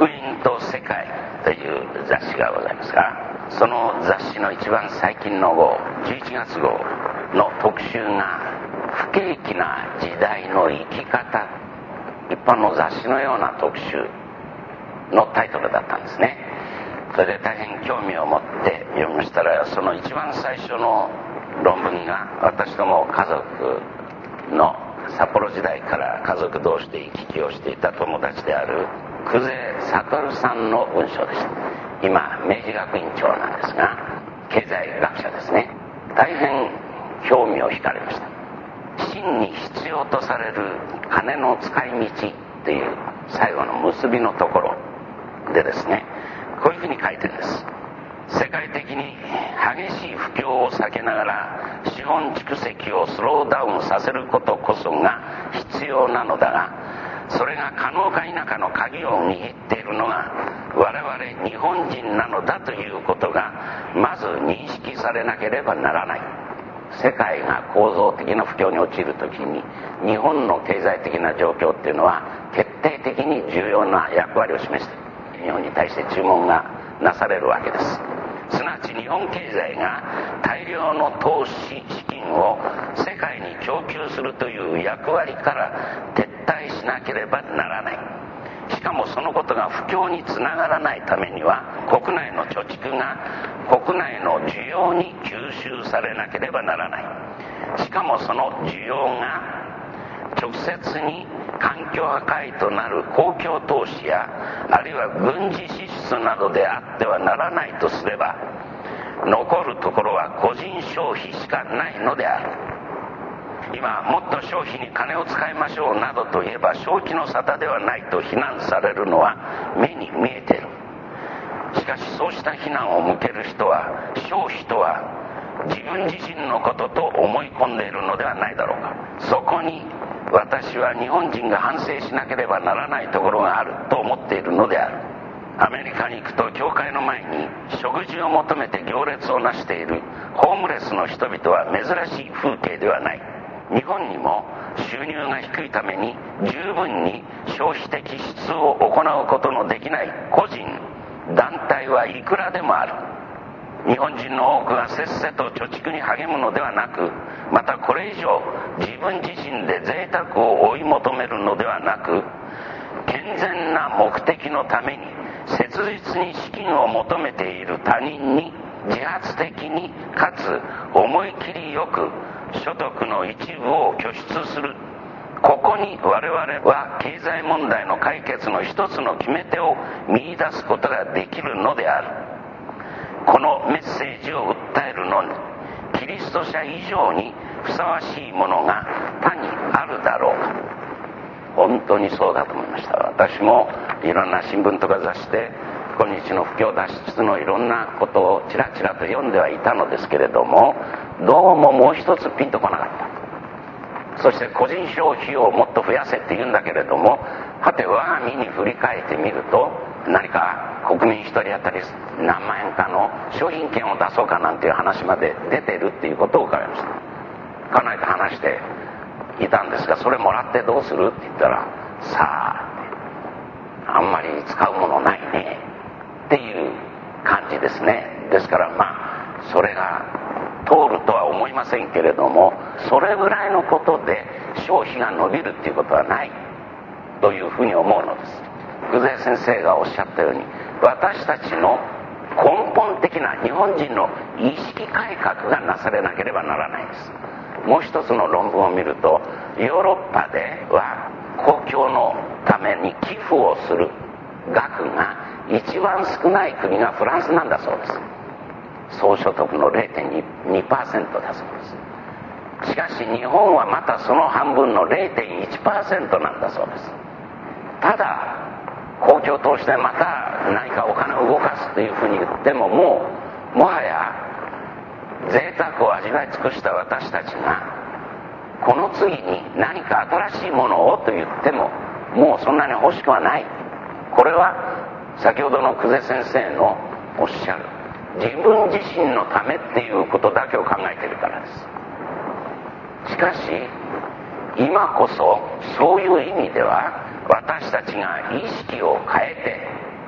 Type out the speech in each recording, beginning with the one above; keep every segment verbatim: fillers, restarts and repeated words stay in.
福音と世界という雑誌がございますが、その雑誌の一番最近の号、じゅういちがつ号の特集が不景気な時代の生き方、一般の雑誌のような特集のタイトルだったんですね。それで大変興味を持って読みましたら、その一番最初の論文が、私ども家族の札幌時代から家族同士で行き来をしていた友達である久世悟さんの文章でした。今明治学院長なんですが、経済学者ですね。大変興味を惹かれました。真に必要とされる金の使い道という最後の結びのところでですね、こういうふうに書いてるんです。世界的に激しい不況を避けながら資本蓄積をスローダウンさせることこそが必要なのだが、それが可能か否かの鍵を握っているのが我々日本人なのだということがまず認識されなければならない。世界が構造的な不況に陥るときに日本の経済的な状況っていうのは決定的に重要な役割を示している。日本に対して注文がなされるわけです。すなわち日本経済が大量の投資資金を世界に供給するという役割から撤退しなければならない。しかもそのことが不況につながらないためには国内の貯蓄が国内の需要に吸収されなければならない。しかもその需要が直接に環境破壊となる公共投資やあるいは軍事支出などであってはならないとすれば、残るところは個人消費しかないのである。今もっと消費に金を使いましょうなどと言えば正気の沙汰ではないと非難されるのは目に見えている。しかしそうした非難を向ける人は消費とは自分自身のことと思い込んでいるのではないだろうか。そこに私は日本人が反省しなければならないところがあると思っているのである。アメリカに行くと教会の前に食事を求めて行列をなしているホームレスの人々は珍しい風景ではない。日本にも収入が低いために十分に消費的支出を行うことのできない個人、団体はいくらでもある。日本人の多くがせっせと貯蓄に励むのではなく、またこれ以上自分自身で贅沢を追い求めるのではなく、健全な目的のために切実に資金を求めている他人に自発的にかつ思い切りよく所得の一部を拠出する。ここに我々は経済問題の解決の一つの決め手を見出すことができるのである。このメッセージを訴えるのにキリスト者以上にふさわしいものが他にあるだろうか。本当にそうだと思いました。私もいろんな新聞とか雑誌で今日の不況脱出のいろんなことをちらちらと読んではいたのですけれども、どうももう一つピンとこなかった。そして個人消費をもっと増やせって言うんだけれども、はて我が身に振り返ってみると、何か国民一人当たり何万円かの商品券を出そうかなんていう話まで出てるっていうことを伺いました。家内と話していたんですが、それもらってどうするって言ったら、さああんまり使うものないねっていう感じですね。ですからまあそれが通るとは思いませんけれども、それぐらいのことで消費が伸びるっていうことはないというふうに思うのです。久世先生がおっしゃったように、私たちの根本的な日本人の意識改革がなされなければならないです。もう一つの論文を見ると、ヨーロッパでは公共のために寄付をする額が一番少ない国がフランスなんだそうです。総所得の れいてんにパーセント だそうです。しかし日本はまたその半分の れいてんいちパーセント なんだそうです。ただ公共投資でまた何かお金を動かすというふうに言っても、もうもはや贅沢を味わい尽くした私たちがこの次に何か新しいものをと言ってももうそんなに欲しくはない。これは先ほどの久世先生のおっしゃる自分自身のためっていうことだけを考えているからです。しかし今こそそういう意味では私たちが意識を変えて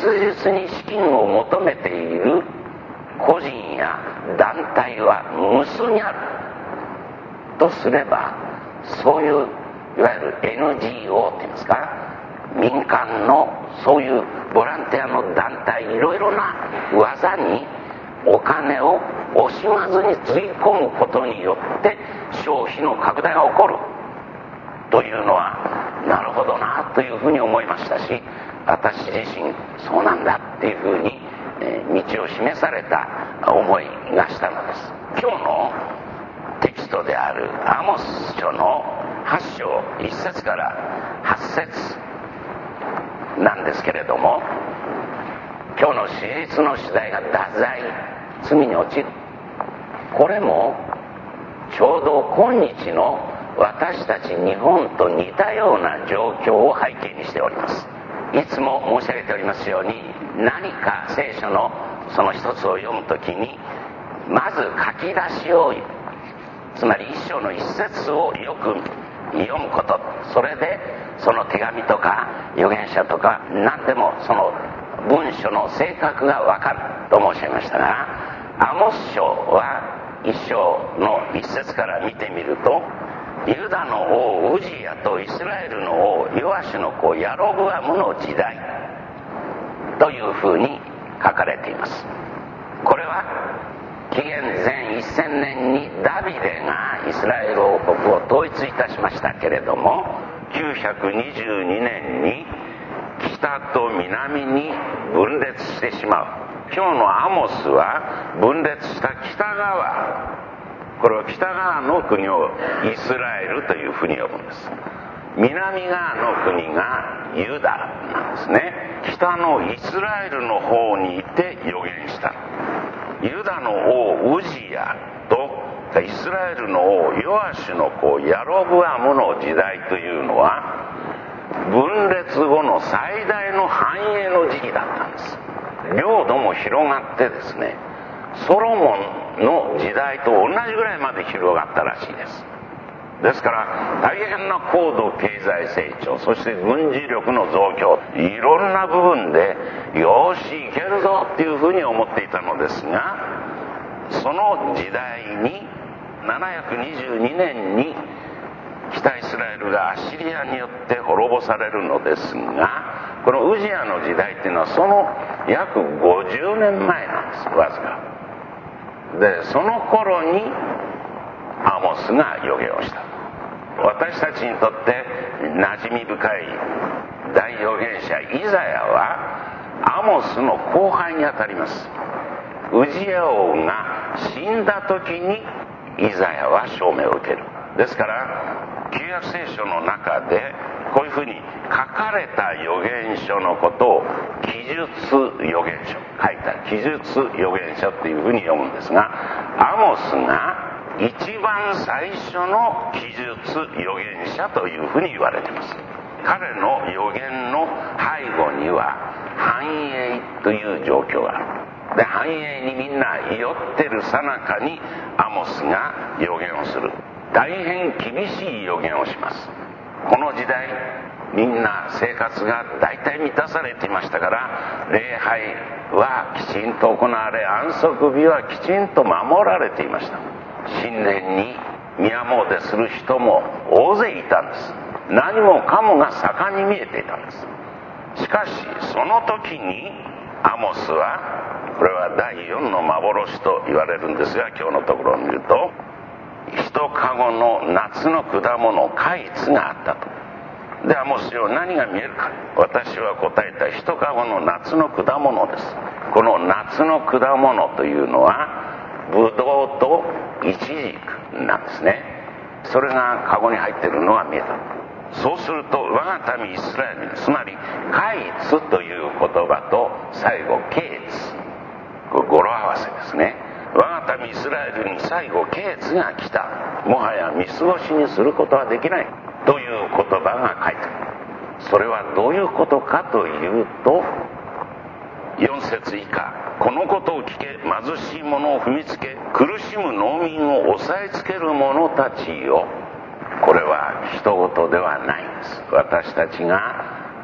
実に資金を求めている個人や団体は無数にあるとすれば、そういういわゆる エヌジーオー って言いますか、民間のそういうボランティアの団体、いろいろな技にお金を惜しまずにつぎ込むことによって消費の拡大が起こるというのは、なるほどなというふうに思いましたし、私自身そうなんだっていうふうに、えー、道を示された思いがしたのです。今日のテキストであるアモス書のはち章いち節からはち節なんですけれども、今日の史実の主題が太宰、罪に落ちる、これもちょうど今日の私たち日本と似たような状況を背景にしております。いつも申し上げておりますように、何か聖書のその一つを読むときにまず書き出しを、つまり一章の一節をよく読むこと、それでその手紙とか預言者とか何でもその文書の性格がわかると申し上げましたが、アモス書は一章の一節から見てみると、ユダの王ウジヤとイスラエルの王ヨアシュの子ヤロブアムの時代というふうに書かれています。これは紀元前せんねんにダビデがイスラエル王国を統一いたしましたけれども、きゅうひゃくにじゅうにねんに北と南に分裂してしまう。今日のアモスは分裂した北側、これは北側の国をイスラエルというふうに呼ぶんです。南側の国がユダなんですね。北のイスラエルの方にいて預言した。ユダの王ウジヤとイスラエルの王ヨアシュの子ヤロブアムの時代というのは、分裂後の最大の繁栄の時期だったんです。領土も広がってですね、ソロモンの時代と同じぐらいまで広がったらしいです。ですから大変な高度経済成長、そして軍事力の増強、いろんな部分でよしいけるぞっていうふうに思っていたのですが、その時代にななひゃくにじゅうにねんに北イスラエルがアッシリアによって滅ぼされるのですが、このウジヤの時代っていうのはその約ごじゅうねんまえなんです。わずかで、その頃にアモスが預言をした。私たちにとって馴染み深い大預言者イザヤはアモスの後輩にあたります。ウジヤ王が死んだ時にイザヤは証明を受ける。ですから旧約聖書の中でこういうふうに書かれた預言書のことを記述預言書、書いた記述預言書っていうふうに読むんですが、アモスが一番最初の記述預言者というふうに言われています。彼の預言の背後には繁栄という状況がある。で、繁栄にみんな酔ってる最中にアモスが預言をする。大変厳しい預言をします。この時代みんな生活が大体満たされていましたから、礼拝はきちんと行われ、安息日はきちんと守られていました。新年に宮詣する人も大勢いたんです。何もかもが盛んに見えていたんです。しかしその時にアモスは、これはだいよんの幻と言われるんですが、今日のところを見ると、一かごの夏の果物果実があったと。で、アモスよ、何が見えるか。私は答えた、一かごの夏の果物です。この夏の果物というのはブドウとイチジクなんですね。それがカゴに入っているのが見えた。そうすると我が民イスラエルに、つまり果実という言葉と最後ケーツ、これ語呂合わせですね。我が民イスラエルに最後ケーツが来た。もはや見過ごしにすることはできないという言葉が書いてある。それはどういうことかというと、よん節以下、このことを聞け、貧しい者を踏みつけ、苦しむ農民を押さえつける者たちよ。これは人事ではないんです。私たちが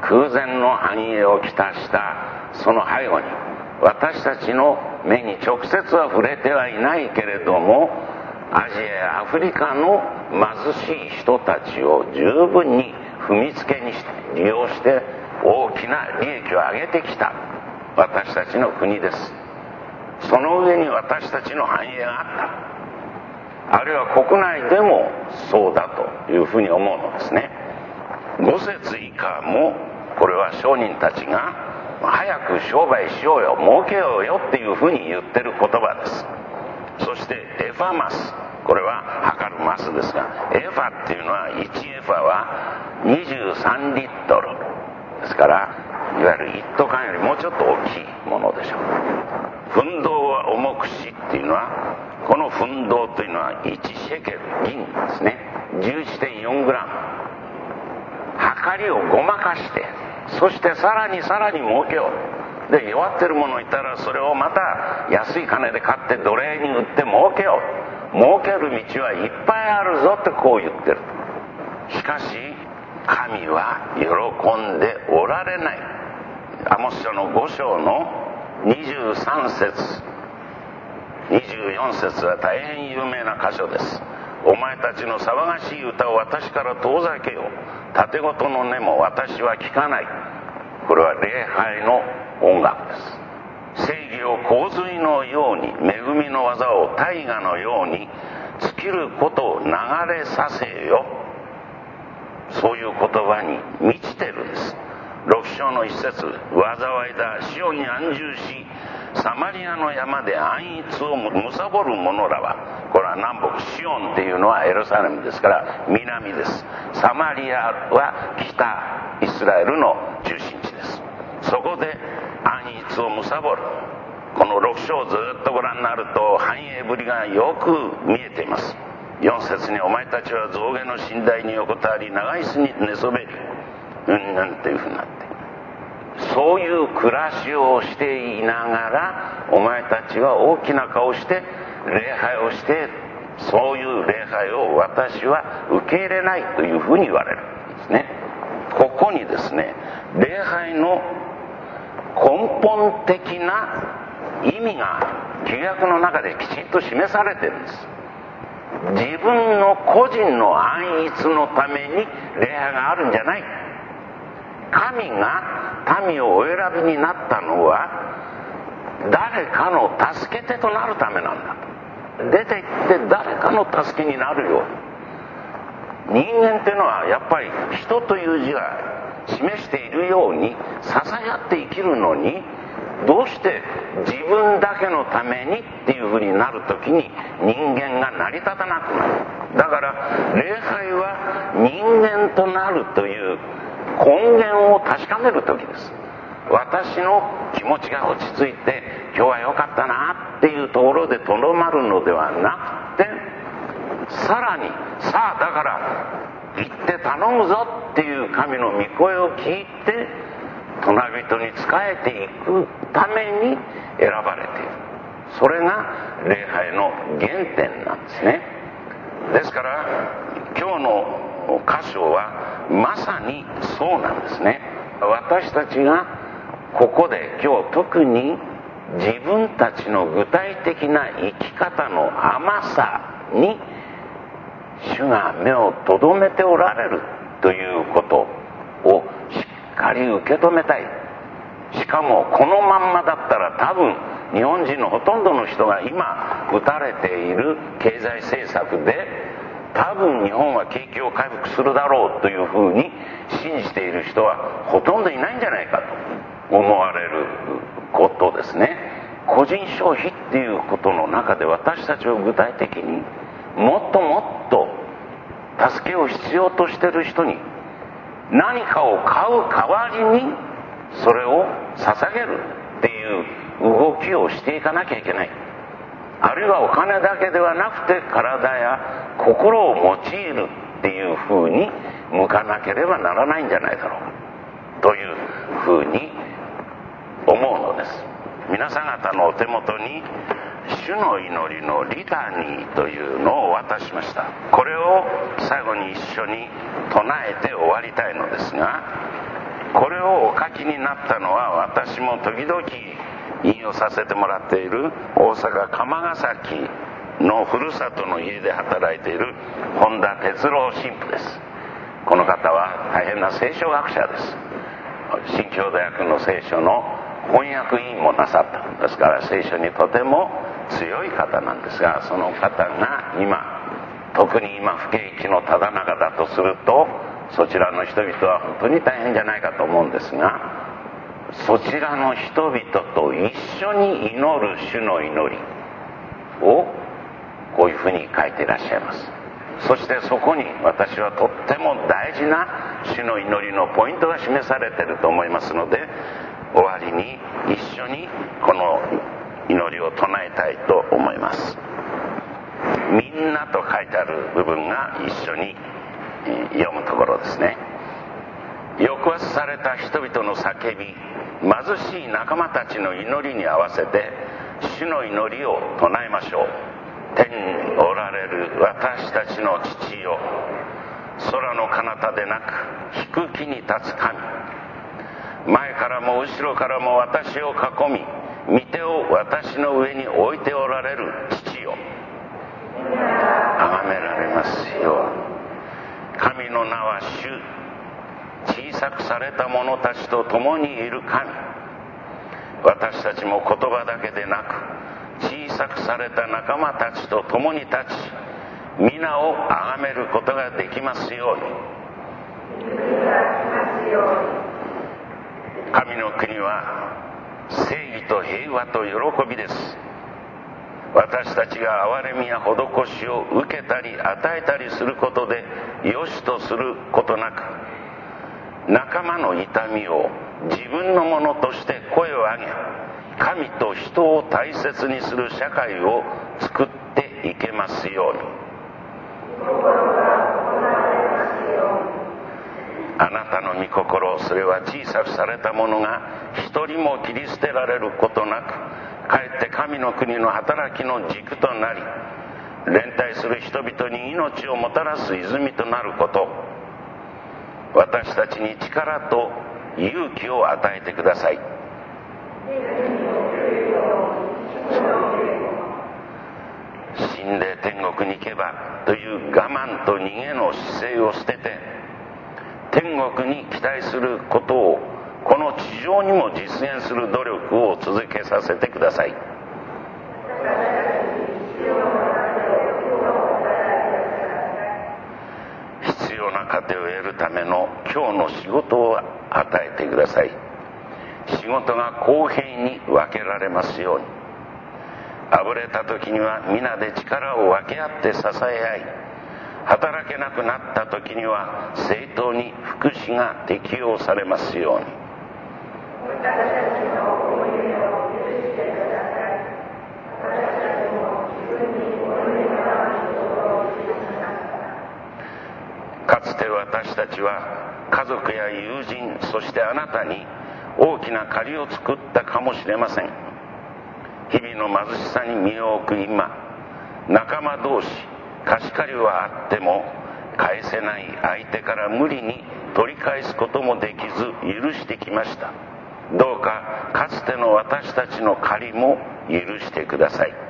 空前の繁栄をきたしたその背後に、私たちの目に直接は触れてはいないけれども、アジアやアフリカの貧しい人たちを十分に踏みつけにして利用して大きな利益を上げてきた私たちの国です。その上に私たちの繁栄があった。あるいは国内でもそうだというふうに思うのですね。ご節以下もこれは商人たちが早く商売しようよ、儲けようよっていうふうに言ってる言葉です。そしてエファマス、これは測るマスですが、エファっていうのは、いちエファはにじゅうさんリットルですから、いわゆる一斗缶よりもうちょっと大きいものでしょう。奮闘は重くしっていうのは、この奮闘というのはいちシェケル、銀ですね、 じゅういちてんよんグラム。測りをごまかして、そしてさらにさらに儲けよう。で、弱ってるものいたらそれをまた安い金で買って奴隷に売って儲けよう。儲ける道はいっぱいあるぞってこう言ってる。しかし神は喜んでおられない。アモス書のご章のにじゅうさん節、にじゅうよん節は大変有名な箇所です。お前たちの騒がしい歌を私から遠ざけよう。盾事の音も私は聞かない。これは礼拝の音楽です。正義を洪水のように、恵みの技を大河のように尽きることを流れさせよ。そういう言葉に満ちてるです。六章の一節、災いだ、シオンに安住し、サマリアの山で安逸を貪る者らは、これは南北、シオンっていうのはエルサレムですから南です。サマリアは北イスラエルの中心地です。そこで安逸を貪る。この六章をずっとご覧になると繁栄ぶりがよく見えています。四節に、お前たちは象牙の寝台に横たわり、長椅子に寝そべり、うんなんていうふうになって、そういう暮らしをしていながら、お前たちは大きな顔をして礼拝をして、そういう礼拝を私は受け入れないというふうに言われるんですね。ここにですね、礼拝の根本的な意味が旧約の中できちんと示されているんです。自分の個人の安逸のために礼拝があるんじゃない。神が民をお選びになったのは誰かの助け手となるためなんだと。出て行って誰かの助けになるように。人間っていうのはやっぱり人という字が示しているように支え合って生きるのに、どうして自分だけのためにっていうふうになるときに人間が成り立たなくなる。だから礼拝は人間となるという根源を確かめる時です。私の気持ちが落ち着いて今日は良かったなっていうところでとどまるのではなくて、さらにさあだから行って頼むぞっていう神の御声を聞いて隣人に仕えていくために選ばれている。それが礼拝の原点なんですね。ですから今日の箇所はまさにそうなんですね。私たちがここで今日特に自分たちの具体的な生き方の甘さに主が目をとどめておられるということをしっかり受け止めたい。しかもこのまんまだったら多分日本人のほとんどの人が今打たれている経済政策で多分日本は景気を回復するだろうというふうに信じている人はほとんどいないんじゃないかと思われることですね。個人消費っていうことの中で私たちは具体的にもっともっと助けを必要としている人に何かを買う代わりにそれを捧げるっていう動きをしていかなきゃいけない。あるいはお金だけではなくて体や心を用いるっていう風に向かなければならないんじゃないだろうかという風に思うのです。皆さん方のお手元に主の祈りのリタニーというのを渡しました。これを最後に一緒に唱えて終わりたいのですが、 これをお書きになったのは、私も時々引用させてもらっている大阪釜ヶ崎のふるさとの家で働いている本田哲郎神父です。この方は大変な聖書学者です。新教大学の聖書の翻訳委員もなさった。ですから聖書にとても強い方なんですが、その方が今、特に今不景気のただ中だとすると、そちらの人々は本当に大変じゃないかと思うんですが、そちらの人々と一緒に祈る主の祈りをこういうふうに書いていらっしゃいます。そしてそこに私はとっても大事な主の祈りのポイントが示されていると思いますので、終わりに一緒にこの祈りを唱えたいと思います。みんなと書いてある部分が一緒に読むところですね。抑圧された人々の叫び、貧しい仲間たちの祈りに合わせて主の祈りを唱えましょう。天におられる私たちの父よ、空の彼方でなく低きに立つ神、前からも後ろからも私を囲み、御手を私の上に置いておられる父よ、崇められますように。神の名は主、小さくされた者たちと共にいる神。私たちも言葉だけでなく、小さくされた仲間たちと共に立ち、皆を崇めることができますように。神の国は正義と平和と喜びです。私たちが憐れみや施しを受けたり与えたりすることで良しとすることなく、仲間の痛みを自分のものとして声を上げ、神と人を大切にする社会を作っていけますように。あなたの御心、それは小さくされたものが一人も切り捨てられることなく、かえって神の国の働きの軸となり、連帯する人々に命をもたらす泉となること、私たちに力と勇気を与えてください。死んで天国に行けばという我慢と逃げの姿勢を捨てて、天国に期待することをこの地上にも実現する努力を続けさせてください。必要な糧を得るための今日の仕事を与えてください。仕事が公平に分けられますように。あぶれた時には皆で力を分け合って支え合い、働けなくなった時には正当に福祉が適用されますように。かつて私たちは家族や友人、そしてあなたに大きな借りを作ったかもしれません。日々の貧しさに身を置く今、仲間同士、貸し借りはあっても返せない相手から無理に取り返すこともできず許してきました。どうかかつての私たちの借りも許してください。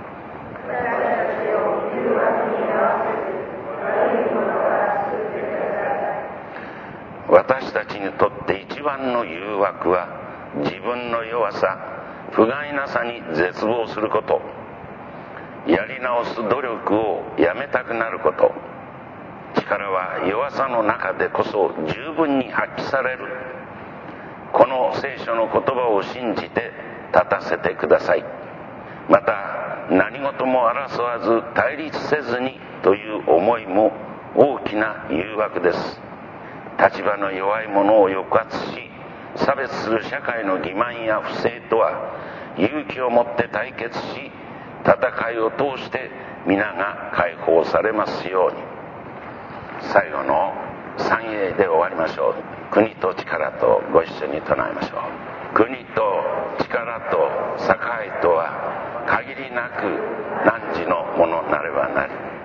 私たちにとって一番の誘惑は、自分の弱さ、不甲斐なさに絶望すること、やり直す努力をやめたくなること。力は弱さの中でこそ十分に発揮される。この聖書の言葉を信じて立たせてください。また何事も争わず対立せずにという思いも大きな誘惑です。立場の弱い者を抑圧し、差別する社会の欺瞞や不正とは勇気を持って対決し、戦いを通して皆が解放されますように。最後の三栄で終わりましょう。国と力とご一緒に唱えましょう。国と力と栄とは限りなく汝のものなればなり。